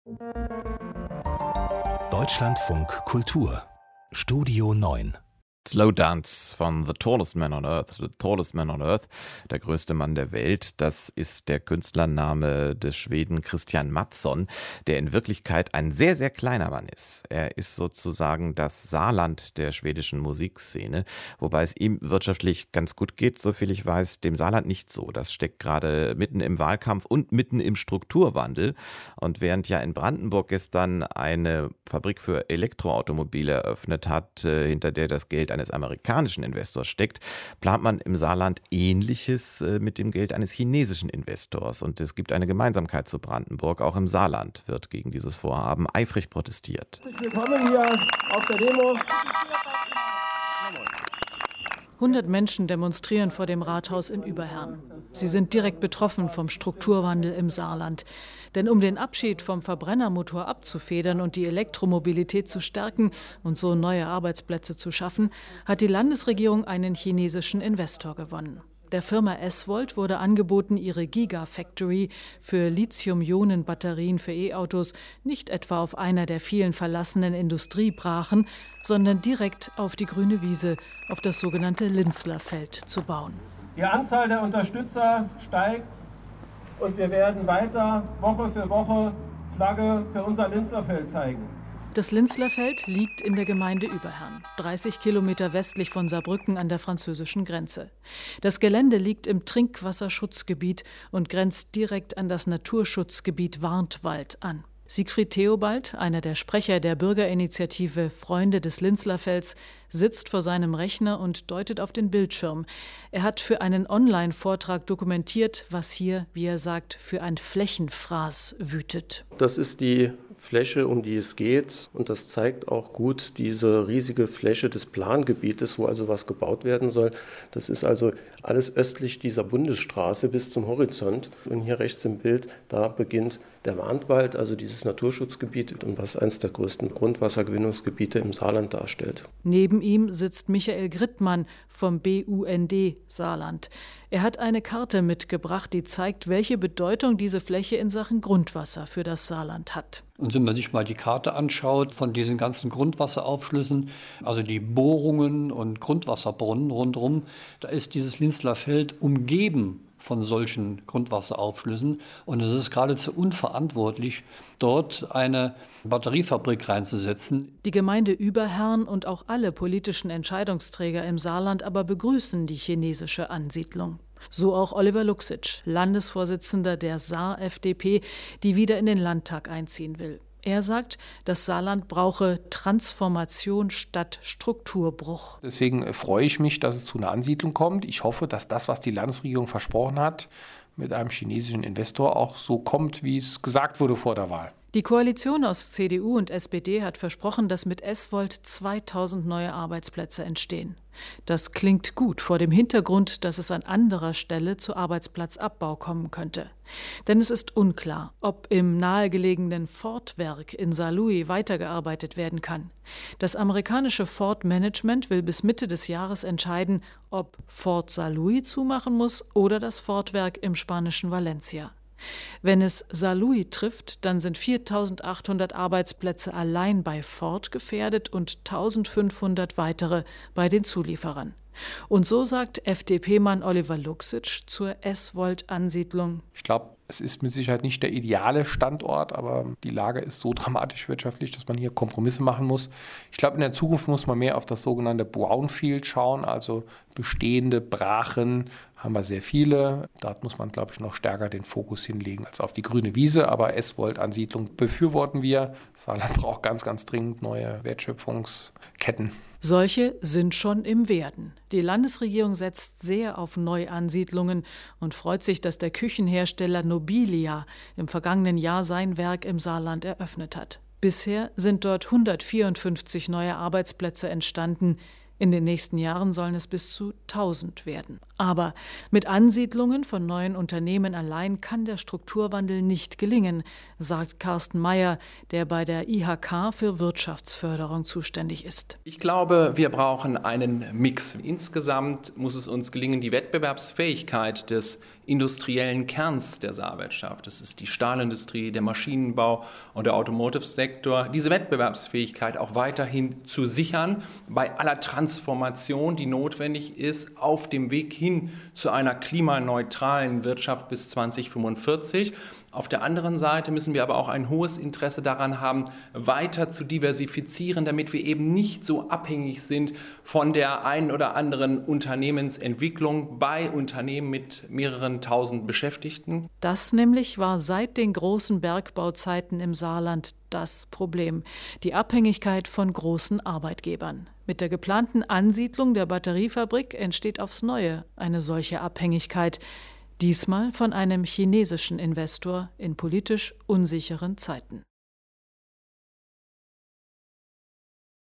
Deutschlandfunk Kultur Studio 9 Slow Dance von The Tallest Man on Earth. The Tallest Man on Earth, der größte Mann der Welt, das ist der Künstlername des Schweden Christian Mattsson, der in Wirklichkeit ein sehr, sehr kleiner Mann ist. Er ist sozusagen das Saarland der schwedischen Musikszene, wobei es ihm wirtschaftlich ganz gut geht, soviel ich weiß, dem Saarland nicht so. Das steckt gerade mitten im Wahlkampf und mitten im Strukturwandel. Und während ja in Brandenburg gestern eine Fabrik für Elektroautomobile eröffnet hat, hinter der das Geld eines amerikanischen Investors steckt, plant man im Saarland Ähnliches mit dem Geld eines chinesischen Investors. Und es gibt eine Gemeinsamkeit zu Brandenburg. Auch im Saarland wird gegen dieses Vorhaben eifrig protestiert. Willkommen hier auf der Demo. 100 Menschen demonstrieren vor dem Rathaus in Überherrn. Sie sind direkt betroffen vom Strukturwandel im Saarland. Denn um den Abschied vom Verbrennermotor abzufedern und die Elektromobilität zu stärken und so neue Arbeitsplätze zu schaffen, hat die Landesregierung einen chinesischen Investor gewonnen. Der Firma S-Volt wurde angeboten, ihre Gigafactory für Lithium-Ionen-Batterien für E-Autos nicht etwa auf einer der vielen verlassenen Industriebrachen, sondern direkt auf die grüne Wiese, auf das sogenannte Linzlerfeld zu bauen. Die Anzahl der Unterstützer steigt und wir werden weiter Woche für Woche Flagge für unser Linzlerfeld zeigen. Das Linzlerfeld liegt in der Gemeinde Überherrn, 30 Kilometer westlich von Saarbrücken an der französischen Grenze. Das Gelände liegt im Trinkwasserschutzgebiet und grenzt direkt an das Naturschutzgebiet Warntwald an. Siegfried Theobald, einer der Sprecher der Bürgerinitiative Freunde des Linzlerfelds, sitzt vor seinem Rechner und deutet auf den Bildschirm. Er hat für einen Online-Vortrag dokumentiert, was hier, wie er sagt, für ein Flächenfraß wütet. Das ist die Fläche, um die es geht, und das zeigt auch gut diese riesige Fläche des Plangebietes, wo also was gebaut werden soll. Das ist also alles östlich dieser Bundesstraße bis zum Horizont. Und hier rechts im Bild, da beginnt der Warntwald, also dieses Naturschutzgebiet, und was eines der größten Grundwassergewinnungsgebiete im Saarland darstellt. Neben ihm sitzt Michael Grittmann vom BUND Saarland. Er hat eine Karte mitgebracht, die zeigt, welche Bedeutung diese Fläche in Sachen Grundwasser für das Saarland hat. Und wenn man sich mal die Karte anschaut von diesen ganzen Grundwasseraufschlüssen, also die Bohrungen und Grundwasserbrunnen rundherum, da ist dieses Linzlerfeld umgeben von solchen Grundwasseraufschlüssen. Und es ist geradezu unverantwortlich, dort eine Batteriefabrik reinzusetzen. Die Gemeinde Überherrn und auch alle politischen Entscheidungsträger im Saarland aber begrüßen die chinesische Ansiedlung. So auch Oliver Luxic, Landesvorsitzender der Saar-FDP, die wieder in den Landtag einziehen will. Er sagt, das Saarland brauche Transformation statt Strukturbruch. Deswegen freue ich mich, dass es zu einer Ansiedlung kommt. Ich hoffe, dass das, was die Landesregierung versprochen hat, mit einem chinesischen Investor auch so kommt, wie es gesagt wurde vor der Wahl. Die Koalition aus CDU und SPD hat versprochen, dass mit S-Volt 2000 neue Arbeitsplätze entstehen. Das klingt gut vor dem Hintergrund, dass es an anderer Stelle zu Arbeitsplatzabbau kommen könnte. Denn es ist unklar, ob im nahegelegenen Ford-Werk in Saarlouis weitergearbeitet werden kann. Das amerikanische Ford-Management will bis Mitte des Jahres entscheiden, ob Ford Saarlouis zumachen muss oder das Ford-Werk im spanischen Valencia. Wenn es Saarlouis trifft, dann sind 4.800 Arbeitsplätze allein bei Ford gefährdet und 1.500 weitere bei den Zulieferern. Und so sagt FDP-Mann Oliver Luxic zur S-Volt-Ansiedlung. Ich glaube, es ist mit Sicherheit nicht der ideale Standort, aber die Lage ist so dramatisch wirtschaftlich, dass man hier Kompromisse machen muss. Ich glaube, in der Zukunft muss man mehr auf das sogenannte Brownfield schauen, also bestehende Brachen haben wir sehr viele. Dort muss man, glaube ich, noch stärker den Fokus hinlegen als auf die grüne Wiese, aber S-Volt-Ansiedlung befürworten wir. Saarland braucht ganz, ganz dringend neue Wertschöpfungsketten. Solche sind schon im Werden. Die Landesregierung setzt sehr auf Neuansiedlungen und freut sich, dass der Küchenhersteller Nobilia im vergangenen Jahr sein Werk im Saarland eröffnet hat. Bisher sind dort 154 neue Arbeitsplätze entstanden. In den nächsten Jahren sollen es bis zu 1000 werden. Aber mit Ansiedlungen von neuen Unternehmen allein kann der Strukturwandel nicht gelingen, sagt Carsten Meyer, der bei der IHK für Wirtschaftsförderung zuständig ist. Ich glaube, wir brauchen einen Mix. Insgesamt muss es uns gelingen, die Wettbewerbsfähigkeit des industriellen Kerns der Saarwirtschaft, das ist die Stahlindustrie, der Maschinenbau und der Automotive-Sektor, diese Wettbewerbsfähigkeit auch weiterhin zu sichern, bei aller Transformation, die notwendig ist, auf dem Weg hin zu einer klimaneutralen Wirtschaft bis 2045. Auf der anderen Seite müssen wir aber auch ein hohes Interesse daran haben, weiter zu diversifizieren, damit wir eben nicht so abhängig sind von der einen oder anderen Unternehmensentwicklung bei Unternehmen mit mehreren tausend Beschäftigten. Das nämlich war seit den großen Bergbauzeiten im Saarland das Problem, die Abhängigkeit von großen Arbeitgebern. Mit der geplanten Ansiedlung der Batteriefabrik entsteht aufs Neue eine solche Abhängigkeit, diesmal von einem chinesischen Investor in politisch unsicheren Zeiten.